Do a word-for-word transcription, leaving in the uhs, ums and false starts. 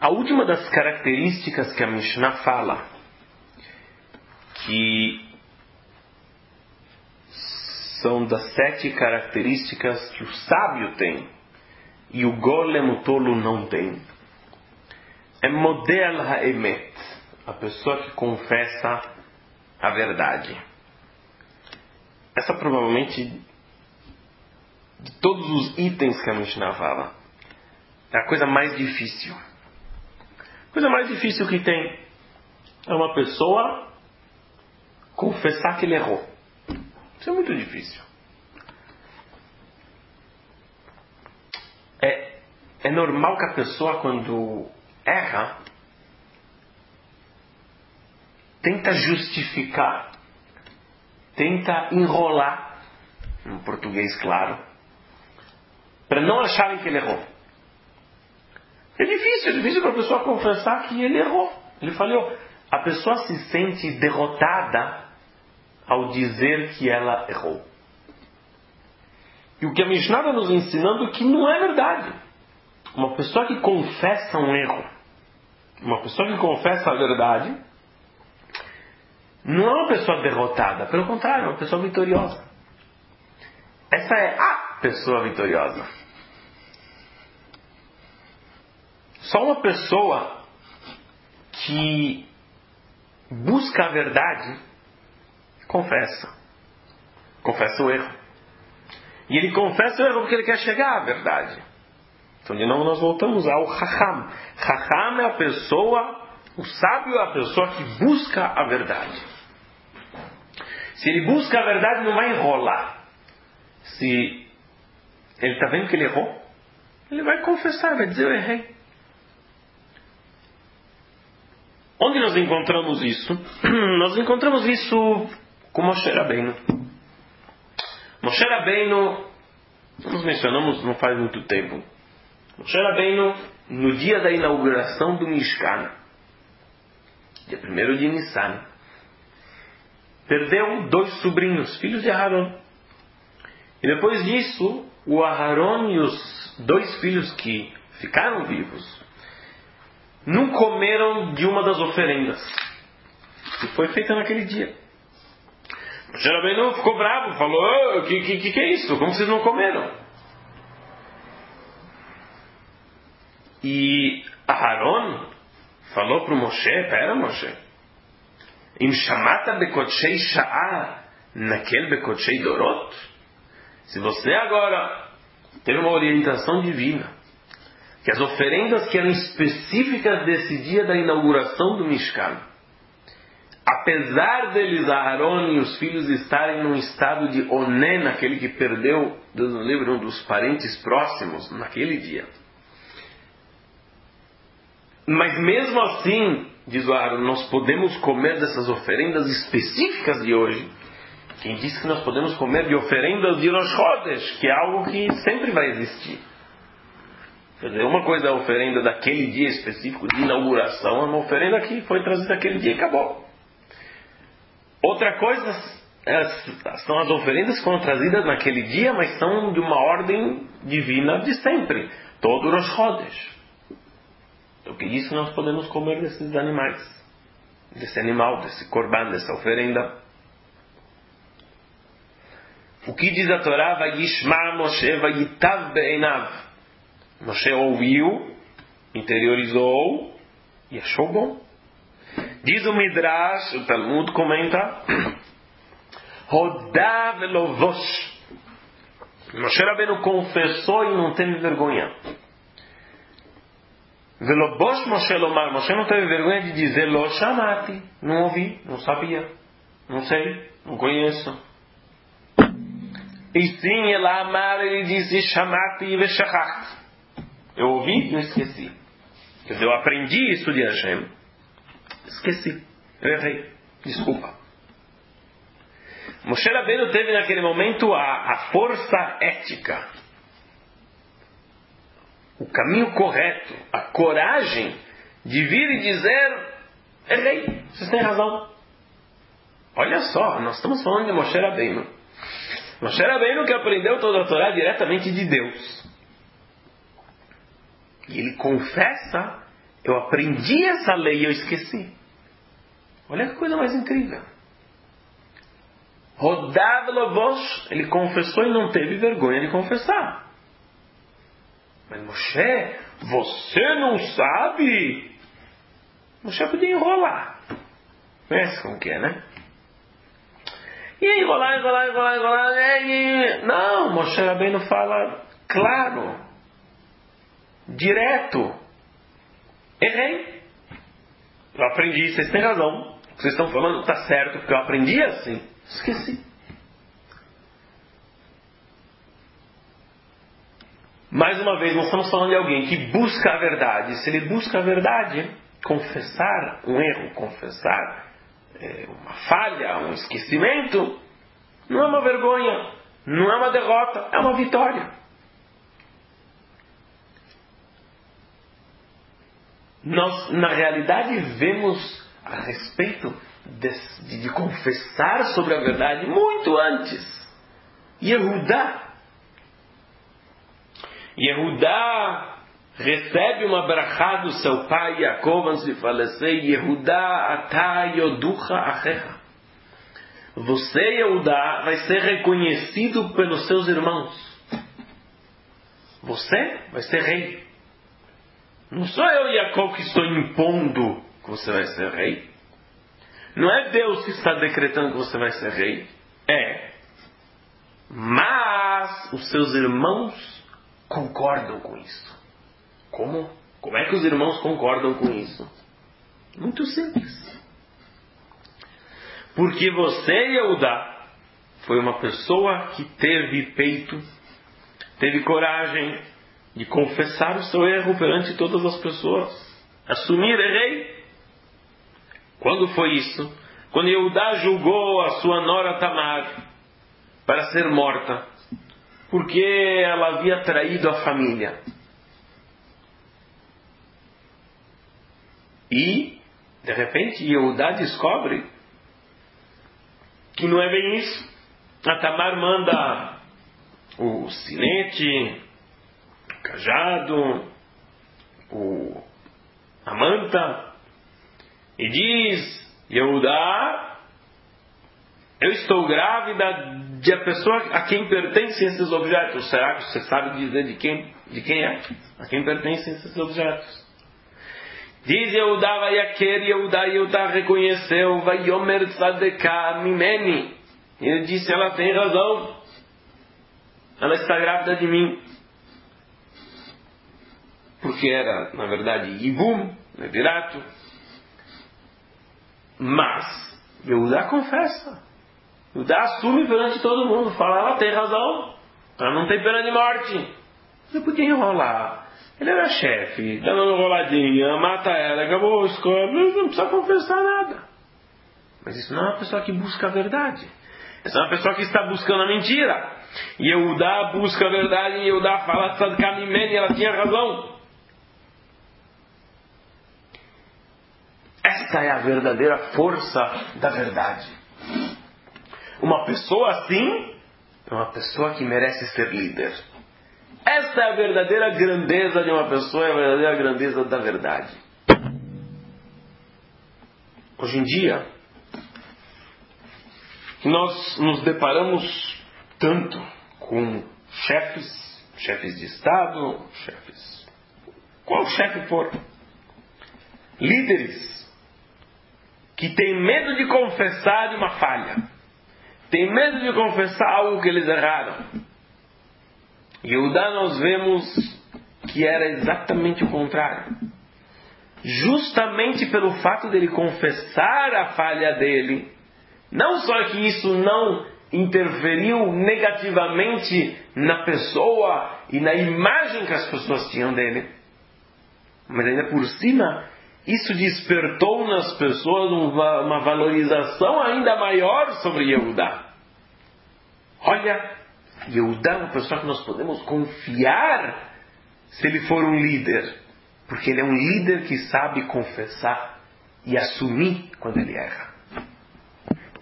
A última das características que a Mishnah fala, que são das sete características que o sábio tem e o golem, o tolo, não tem, é model ha'emet, a pessoa que confessa a verdade. Essa provavelmente, de todos os itens que a Mishnah fala, é a coisa mais difícil. A coisa mais difícil que tem é uma pessoa confessar que ele errou. Isso é muito difícil. É, é normal que a pessoa, quando erra, tenta justificar, tenta enrolar, em português claro, para não acharem que ele errou. É difícil, é difícil para a pessoa confessar que ele errou, ele falhou. A pessoa se sente derrotada ao dizer que ela errou. E o que a Mishnah está nos ensinando é que não é verdade. Uma pessoa que confessa um erro, uma pessoa que confessa a verdade, não é uma pessoa derrotada, pelo contrário, é uma pessoa vitoriosa. Essa é a pessoa vitoriosa. Só uma pessoa que busca a verdade confessa. Confessa o erro. E ele confessa o erro porque ele quer chegar à verdade. Então, de novo, nós voltamos ao Chacham. Chacham é a pessoa, o sábio é a pessoa que busca a verdade. Se ele busca a verdade, não vai enrolar. Se ele está vendo que ele errou, ele vai confessar, vai dizer: eu errei. Onde nós encontramos isso? Nós encontramos isso com Moshe Rabbeinu. Moshe Rabbeinu, nós mencionamos não faz muito tempo. Moshe Rabbeinu, no dia da inauguração do Mishkan, dia primeiro de Nissan, perdeu dois sobrinhos, filhos de Aharon. E depois disso, o Aharon e os dois filhos que ficaram vivos não comeram de uma das oferendas que foi feita naquele dia. Moshe Rabbeinu ficou bravo, falou: o que, que, que é isso? Como vocês não comeram? E Aharon falou para o Moshe: pera, Moshe, Im shamata bekotshei sha'a nakel bekotshei dorot. Se você agora teve uma orientação divina que as oferendas que eram específicas desse dia da inauguração do Mishkan, apesar deles, Aharon e os filhos, estarem num estado de oné, naquele que perdeu, Deus nos livre, um dos parentes próximos naquele dia, mas mesmo assim, diz o Aharon, nós podemos comer dessas oferendas específicas de hoje. Quem disse que nós podemos comer de oferendas de Rosh Chodesh, que é algo que sempre vai existir? Quer dizer, uma coisa é a oferenda daquele dia específico de inauguração, é uma oferenda que foi trazida aquele dia e acabou. Outra coisa é, são as oferendas que foram trazidas naquele dia, mas são de uma ordem divina de sempre, todo Rosh Chodesh. Então, que diz que nós podemos comer desses animais, desse animal, desse korban, dessa oferenda? O que diz a Torá? Vayishma Moshe vayitav be'einav. Moshe ouviu, interiorizou e achou bom. Diz o Midrash, o Talmud comenta: Hodav elovosh. Moshe Rabbeinu confessou e não teve vergonha. Velobosh Moshe lomar. Moshe não teve vergonha de dizer: Lo shamati. Não ouvi, não sabia, não sei, não conheço. E sim, ela amar, ele disse: Shamati e veshachach. Eu ouvi e eu esqueci. Quer dizer, eu aprendi isso de Hashem, esqueci, eu errei, desculpa. Moshe Rabbeinu teve naquele momento a, a força ética, o caminho correto, a coragem de vir e dizer: errei, vocês têm razão. Olha só, nós estamos falando de Moshe Rabbeinu. Moshe Rabbeinu que aprendeu toda a Torá diretamente de Deus. E ele confessa eu aprendi essa lei e eu esqueci. Olha que coisa mais incrível. Rodav Lovosh, ele confessou e não teve vergonha de confessar. Mas Moshe, você não sabe? Moshe podia enrolar. Conhece como que é, né? E enrolar, enrolar, enrolar, enrolar. E... Não, Moshe Rabbeinu fala claro, direto. Errei. Eu aprendi, vocês têm razão. O que vocês estão falando está certo, porque eu aprendi assim. Esqueci. Mais uma vez, nós estamos falando de alguém que busca a verdade. Se ele busca a verdade, confessar um erro, confessar é, uma falha, um esquecimento, não é uma vergonha, não é uma derrota, é uma vitória. Nós, na realidade, vemos a respeito de, de, de confessar sobre a verdade muito antes. Yehudá. Yehudá recebe uma brachá do seu pai Yaakov antes de falecer. Yehudá atá yoducha achecha. Você, Yehudá, vai ser reconhecido pelos seus irmãos. Você vai ser rei. Não sou eu, Yaakov, que estou impondo que você vai ser rei. Não é Deus que está decretando que você vai ser rei. É. Mas os seus irmãos concordam com isso. Como? Como é que os irmãos concordam com isso? Muito simples. Porque você, Yehudá, foi uma pessoa que teve peito, teve coragem de confessar o seu erro perante todas as pessoas. Assumir, errei. Quando foi isso? Quando Yehudá julgou a sua nora Tamar para ser morta, porque ela havia traído a família. E, de repente, Yehudá descobre que não é bem isso. A Tamar manda o sinete, o cajado, o, a manta, e diz: Yehudá, eu estou grávida de a pessoa a quem pertencem esses objetos. Será que você sabe dizer de quem, de quem é? A quem pertencem esses objetos? Diz Yehudá, vai aquele Yehudá, Yehudá reconheceu, vai Yomer Tzadekah Mimeni. Ele disse: ela tem razão, ela está grávida de mim. Porque era, na verdade, Yibum, Nevirato. Mas Yehudá confessa. Yehudá assume perante todo mundo, fala: ela tem razão, ela não tem pena de morte. Você podia enrolar. Ele era chefe, dando uma enroladinha, mata ela, acabou, escolhe, não precisa confessar nada. Mas isso não é uma pessoa que busca a verdade. Isso é uma pessoa que está buscando a mentira. E Yehudá busca a verdade, e Yehudá fala: Tzadkah mimeni, ela tinha razão. Esta é a verdadeira força da verdade. Uma pessoa assim é uma pessoa que merece ser líder. Esta é a verdadeira grandeza de uma pessoa, é a verdadeira grandeza da verdade. Hoje em dia, nós nos deparamos tanto com chefes, chefes de Estado, chefes, qual chefe for, líderes, que têm medo de confessar de uma falha, têm medo de confessar algo que eles erraram. Yehudá, nós vemos que era exatamente o contrário. Justamente pelo fato dele confessar a falha dele, não só que isso não interferiu negativamente na pessoa e na imagem que as pessoas tinham dele, mas ainda por cima, isso despertou nas pessoas uma, uma valorização ainda maior sobre Yehudá. Olha, Yehudá é uma pessoa que nós podemos confiar se ele for um líder, porque ele é um líder que sabe confessar e assumir quando ele erra.